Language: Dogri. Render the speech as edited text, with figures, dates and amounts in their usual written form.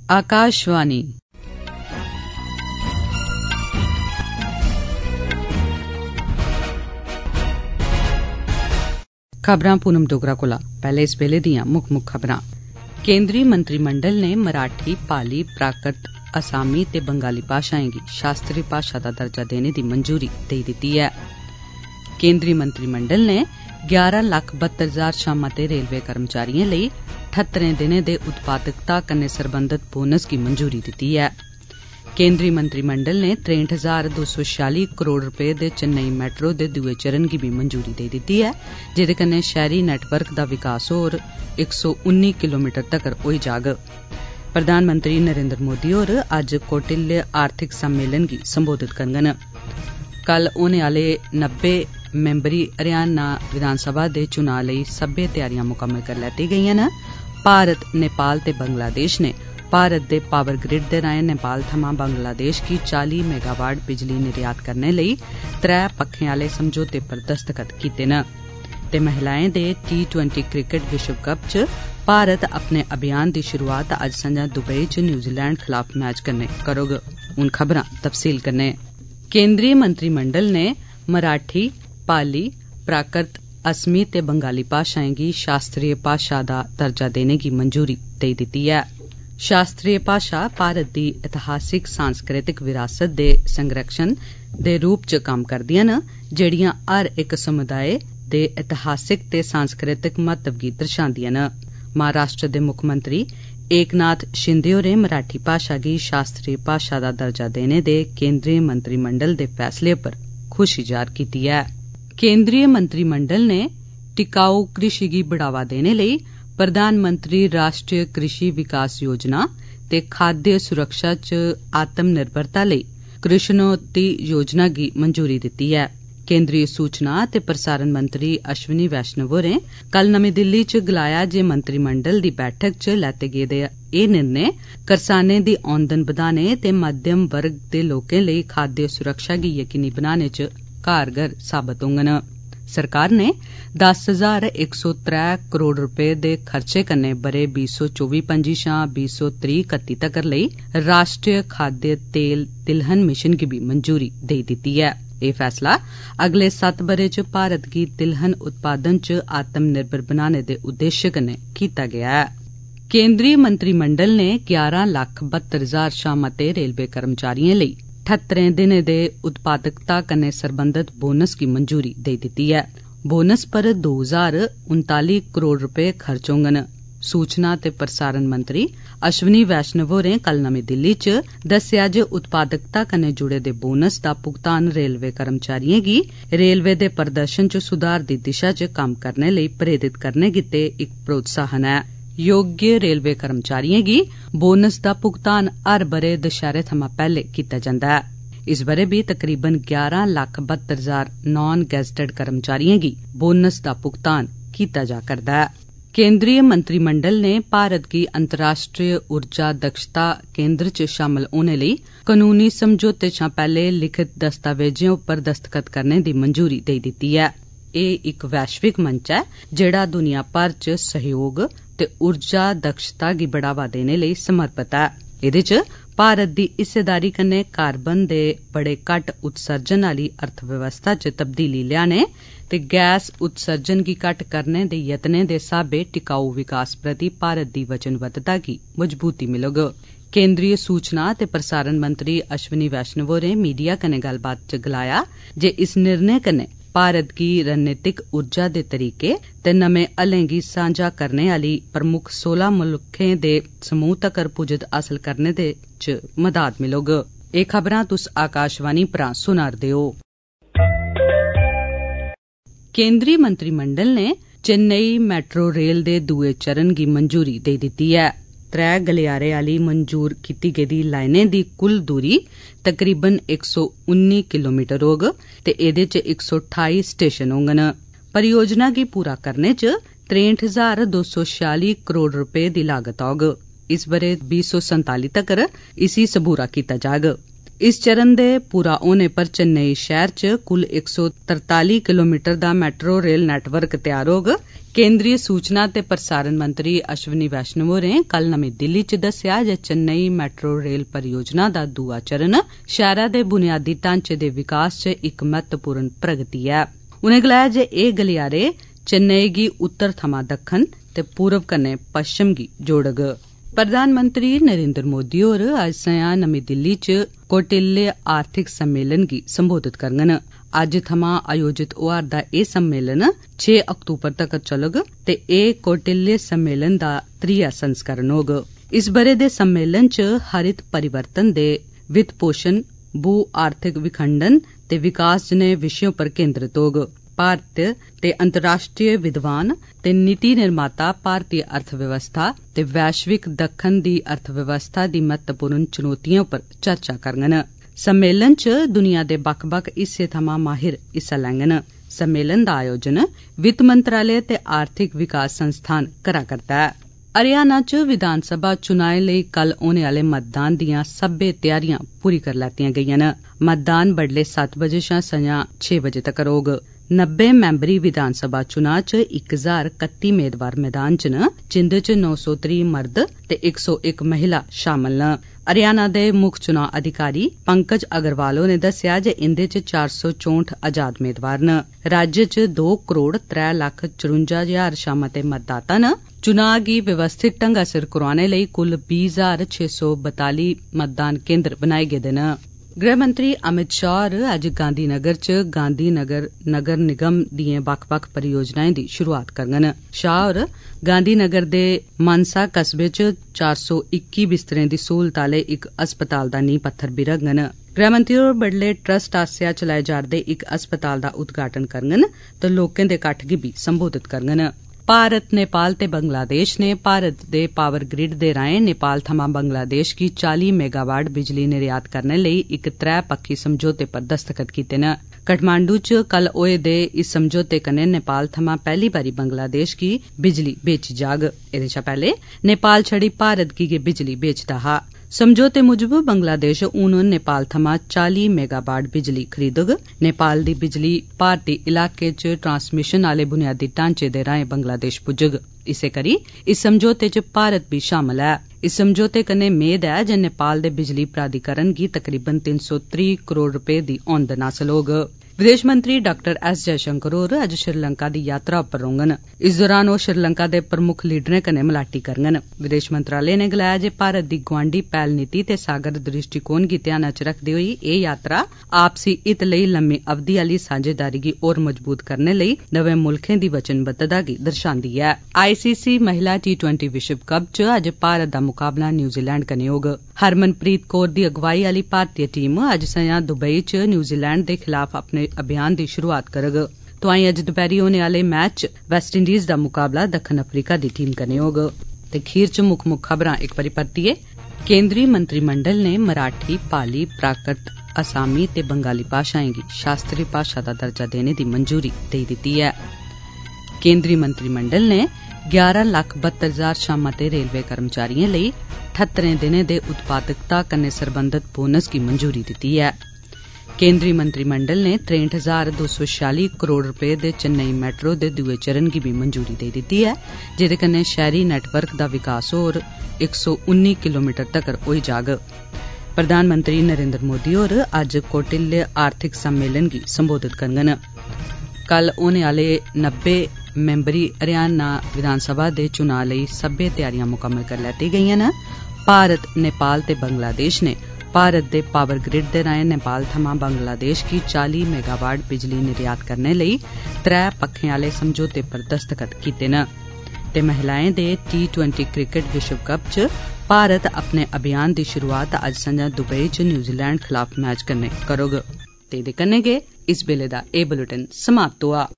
आकाशवाणी खबरां पूनम डोगरा कोला पैहले इस वेले दियां मुक्ख खबरां। केंद्रीय मंत्रिमंडल ने मराठी, पाली, प्राकृत, असामी ते बंगाली भाषाएं गी शास्त्री भाषा दा दर्जा देने दी मंजूरी देई दित्ती ऐ। केंद्रीय मंत्रिमंडल ने 11,72,000 शा मते रेलवे कर्मचारियें लेई 78 दिनें दे उत्पादकता कन्नै सरबंधत बोनस गी मंजूरी दित्ती ऐ। केंद्रीय मंत्रिमंडल ने 63,246 करोड़ रपे दे चेन्नई मैट्रो दे दुए चरण गी भी मंजूरी देई दित्ती ऐ, जेदे कन्नै शहरी नेटवर्क दा विकास होर 119 किलोमीटर तगर होई जाग। प्रधानमंत्री नरेंद्र मोदी होर अज्ज कौटिल्य आर्थिक सम्मेलन गी संबोधित करङन। कल होने आले 90 मैंबरी हरियाणा विधानसभा दे चुनां लेई सब्बै तैयारियां मुकम्मल करी लैती गेईयां न। भारत, नेपाल ते बंगलादेश ने भारत दे पावर ग्रिड दे राएं नेपाल थमां बंगलादेश गी 40 मेगावाट बिजली निर्यात करने लेई 3 पक्खें आले समझौते पर दस्तखत कीते न। ते महिलाएं दे T20 क्रिकेट विश्व कप च भारत अपने अभियान दी शुरुआत अज्ज संझा दुबई च न्यूजीलैंड खिलाफ मैच कन्नै करोग। हुण खबरां तफसील कन्नै। केंद्रीय मंत्रिमंडल ने मराठी, पाली, प्राकृत, असमी ते बंगाली भाषाएं गी शास्त्रीय भाषा दा दर्जा देने गी मंजूरी देई दित्ती ऐ। शास्त्रीय भाषा भारत दी इतिहासिक सांस्कृतिक विरासत दे संरक्षण दे रूप च कम्म करदियां न, जेड़ियां हर इक समुदाय दे इतिहासिक ते सांस्कृतिक महत्व गी दर्शांदियां न। महाराष्ट्र दे मुक्खमंत्री एकनाथ शिंदे होरें मराठी भाषा गी शास्त्रीय भाषा दा दर्जा देने दे केंद्रीय मंत्रिमंडल दे फैसले पर खुशी जाहिर कीती ऐ। केंद्रीय मंत्रिमंडल ने टिकाऊ कृषि गी बढ़ावा देने लेई प्रधानमंत्री राष्ट्रीय कृषि विकास योजना ते खाद्य सुरक्षा च आत्म निर्भरता लेई कृष्णोत्ति योजना गी मंजूरी दित्ती ऐ। केंद्रीय सूचना ते प्रसारण मंत्री अश्विनी वैष्णव होरें कल नमीं दिल्ली च गलाया जे मंत्रिमंडल दी बैठक च लैते गेदे एह् निर्णय करसानें दी औंदन बधाने ते मध्यम वर्ग दे लोकें लेई खाद्य सुरक्षा गी यकीनी बनाने च कारगर साबत होङन। सरकार ने 10,103 करोड़ रपे दे खर्चे कन्नै ब'रे 2024-25 शा 2030-31 तगर लेई राष्ट्रीय खाद्य तेल तिलहन मिशन गी भी मंजूरी देई दित्ती ऐ। एह् फैसला अगले 7 ब'रे च भारत गी तिलहन उत्पादन च आत्म निर्भर बनाने दे उद्देश्य कन्नै कीता गेआ ऐ। केंद्रीय मंत्रिमंडल ने 11,72,000 शा मते रेलवे कर्मचारियें लेई 78 दिनें दे उत्पादकता कन्नै सरबंधत बोनस गी मंजूरी देई दित्ती ऐ। बोनस पर 2,039 करोड़ रपे खर्च होङन। सूचना ते प्रसारण मंत्री अश्विनी वैष्णव होरें कल नमीं दिल्ली च दस्सेआ जे उत्पादकता कन्नै जुड़े दे बोनस दा भुगतान रेलवे कर्मचारियें गी रेलवे दे प्रदर्शन च सुधार दी दिशा च कम्म करने लेई प्रेरित करने गित्ते इक प्रोत्साहन ऐ। योग्य रेलवे कर्मचारियें गी बोनस दा भुगतान हर ब'रे दशैहरे थमां पैहले कीता जंदा ऐ। इस ब'रे भी तकरीबन 11,72,000 नॉन गैजेटेड कर्मचारियें गी बोनस दा भुगतान कीता जा करदा ऐ। केंद्रीय मंत्रिमंडल ने भारत गी अंतर्राष्ट्रीय ऊर्जा दक्षता केंद्र च शामल होने लेई कानूनी समझौते शा पैहले लिखित दस्तावेजें उप्पर दस्तखत करने दी मंजूरी देई दित्ती ऐ। एह् इक वैश्विक मंच ऐ जेड़ा दुनिया भर च सहयोग ते ऊर्जा दक्षता गी बढ़ावा देने लेई समर्पित ऐ। एह्दे च भारत दी हिस्सेदारी कन्नै कार्बन दे बड़े घट्ट उत्सर्जन आली अर्थव्यवस्था च तब्दीली लेआने ते गैस उत्सर्जन गी घट्ट करने दे यत्नें दे स्हाबे टिकाऊ विकास प्रति भारत दी वचनबद्धता गी मजबूती मिलग। केंद्रीय सूचना ते प्रसारण मंत्री अश्विनी वैष्णव होरें मीडिया कन्नै गल्लबात च गलाया जे इस निर्णय कन्नै भारत गी रणनीतिक ऊर्जा दे तरीके ते नमें हल्लें गी सांझा करने आली प्रमुख 16 मुल्खें दे समूह तगर पुज्ज हासल करने दे च मदाद मिलग। एह् खबरां तुस आकाशवाणी परा सुना'रदे ओ। केंद्रीय मंत्रिमंडल ने चेन्नई मैट्रो रेल दे दुए चरण गी मंजूरी देई दित्ती ऐ। 3 गलियारे आली मंजूर कीती गेदी लाइनें दी कुल दूरी तकरीबन 119 किलोमीटर होग ते एह्दे च 128 स्टेशन होङन। परियोजना गी पूरा करने च 63,246 करोड़ रपे दी लागत औग। इस ब'रे 2047 तगर इसी सबूरा कीता जाग। इस चरण दे पूरा होने पर चेन्नई शहर च कुल 143 किलोमीटर दा मैट्रो रेल नेटवर्क तैयार होग। केंद्रीय सूचना ते प्रसारण मंत्री अश्विनी वैष्णव होरें कल नमीं दिल्ली च दस्सेआ जे चेन्नई मैट्रो रेल परियोजना दा दूआ चरण शैहरा दे बुनियादी ढांचे दे विकास च इक महत्वपूर्ण प्रगति ऐ। उनें गलाया जे एह् गलियारे चेन्नई गी उत्तर थमां दक्खन ते पूरब कन्नै पश्चिम गी जोड़ग। प्रधानमंत्री नरेंद्र मोदी होर अज्ज संञा नमीं दिल्ली च कौटिल्य आर्थिक सम्मेलन गी संबोधित करङन। अज्ज थमां आयोजित होआ'रदा एह् सम्मेलन 6 अक्तूबर तक्कर चलग ते एह् कौटिल्य सम्मेलन दा 3आ संस्करण होग। इस ब'रे दे सम्मेलन च हरित परिवर्तन दे वित्त पोषण, भू आर्थिक विखंडन ते विकास जनेह् विशें पर केंद्रित होग। भारत ते अंतर्राष्ट्रीय विद्वान ते नीति निर्माता भारतीय अर्थव्यवस्था ते वैश्विक दक्खन दी अर्थव्यवस्था दी महत्वपूर्ण चुनौतिएं उप्पर चर्चा करङन। सम्मेलन च दुनिया दे बक्ख-बक्ख हिस्सें थमां माहिर हिस्सा लैङन। सम्मेलन दा आयोजन वित्त मंत्रालय ते आर्थिक विकास संस्थान करा करदा ऐ। हरियाणा च विधानसभा चुनाएं लेई कल होने आले मतदान दियां सब्बै तैयारियां पूरी करी लैतियां गेईयां न। मतदान बडलै 7 बजे शा संञा 6 बजे तक्कर होग। 90 मैंबरी विधानसभा चुनां च 1031 मेदवार मैदान च न, जिंदे च 930 मर्द ते 101 महिला शामल न। हरियाणा दे मुक्ख चुनां अधिकारी पंकज अग्रवाल होरें दस्सेआ जे इंदे च 464 आजाद मेदवार न। राज्य च 2 करोड़ 3 लक्ख 54 हजार शा मते मतदाता न। चुनां गी व्यवस्थित ढंगा सिर करोआने लेई कुल 20,642 मतदान केंद्र बनाए गेदे न। गृहमंत्री अमित शाह होर अज्ज गांधीनगर च गांधीनगर नगर निगम दिएं बक्ख-बक्ख परियोजनाएं दी शुरुआत करङन। शाह होर गांधीनगर दे मानसा कस्बे च 421 बिस्तरें दी सहूलत आले इक अस्पताल दा नींह पत्थर बी रखङन। गृहमंत्री होर बडलै ट्रस्ट आसेआ चलाए जा'रदे इक अस्पताल दा उद्घाटन करङन ते लोकें दे किट्ठ गी बी संबोधित करङन। भारत, नेपाल ते बंगलादेश ने भारत दे पावर ग्रिड दे राएं नेपाल थमां बंगलादेश गी 40 मेगावाट बिजली निर्यात करने लेई इक 3 पक्खी समझौते पर दस्तखत कीते न। काठमांडू च कल होए दे इस समझौते कन्नै नेपाल थमां पैह्ली बारी बंगलादेश गी बिजली बेची जाग। एह्दे शा पैह्ले नेपाल छड़ी भारत गी गै बिजली बेचदा हा। समझौते मुजब बंगलादेश हून नेपाल थमां 40 मेगावाट बिजली खरीदग। नेपाल दी बिजली भारती इलाके च ट्रांसमिशन आले बुनियादी ढांचे दे राएं बंगलादेश पुज्जग। इस्सै करी इस समझौते च भारत बी शामल ऐ। इस समझौते कन्नै मेद ऐ जे नेपाल दे बिजली प्राधिकरण गी तकरीबन 330 करोड़ रपे दी औंदन हासल होग। विदेश मंत्री डाक्टर एस जयशंकर होर अज्ज श्रीलंका दी यात्रा उप्पर रौह्ङन। इस दौरान ओह् श्रीलंका दे प्रमुख लीडरें कन्नै मलाटी करङन। विदेश मंत्रालय ने गलाया जे भारत दी गोआंडी पैह्ल नीति ते सागर दृष्टिकोण गी ध्याना च रखदे होई एह् यात्रा आपसी हित लेई लम्मी अवधि आली सांझेदारी गी होर मजबूत करने लेई दवै मुल्खें दी वचनबद्धता गी दर्शांदी ऐ। ICC महिला T20 विश्व कप च अज्ज भारत दा मुकाबला न्यूजीलैंड कन्नै होग। हरमनप्रीत कौर दी अगुवाई आली भारतीय टीम अज्ज संञा दुबई च न्यूजीलैंड दे खिलाफ अपने अभियान दी शुरुआत करग। तोआईं अज्ज दपैह्री होने आले मैच च वेस्टइंडीज दा मुकाबला दक्खन अफ्रीका दी टीम कन्नै होग। ते खीर च मुक्ख खबरां इक बारी परतियै। केंद्री मंत्रिमंडल ने मराठी, पाली, प्राकृत, असामी ते बंगाली भाषाएं गी शास्त्री भाषा दा दर्जा देने दी मंजूरी देई दित्ती ऐ। केंद्री मंत्रिमंडल ने 11,72,000 शा मते रेलवे कर्मचारियें लेई 78 दिनें दे उत्पादकता कन्नै सरबंधत बोनस गी मंजूरी दित्ती ऐ। केंद्री मंत्रिमंडल ने 63,246 करोड़ रपे दे चेन्नई मैट्रो दे दुए चरण गी बी मंजूरी देई दित्ती ऐ, जेह्दे कन्नै शैह्री नेटवर्क दा विकास होर 119 किलोमीटर तक्कर होई जाग। प्रधानमंत्री नरेंद्र मोदी होर अज्ज कौटिल्य आर्थिक सम्मेलन गी संबोधित करङन। कल होने आले 90 मैंबरी हरियाणा विधानसभा दे चुनां लेई सब्बै तैयारियां मुकम्मल करी लैती गेईयां न। भारत, नेपाल ते बंगलादेश ने भारत दे पावर ग्रिड दे राएं नेपाल थमां बंगलादेश गी 40 मेगावाट बिजली निर्यात करने लेई 3 पक्खें आले समझौते पर दस्तखत कीते न। ते महिलाएं दे T20 क्रिकेट विश्व कप च भारत अपने अभियान दी शुरुआत अज्ज संञा दुबई च न्यूजीलैंड खिलाफ मैच कन्नै करोग। ते एह्दे कन्नै गै इस बेल्ले दा एह् बुलेटिन समाप्त होआ।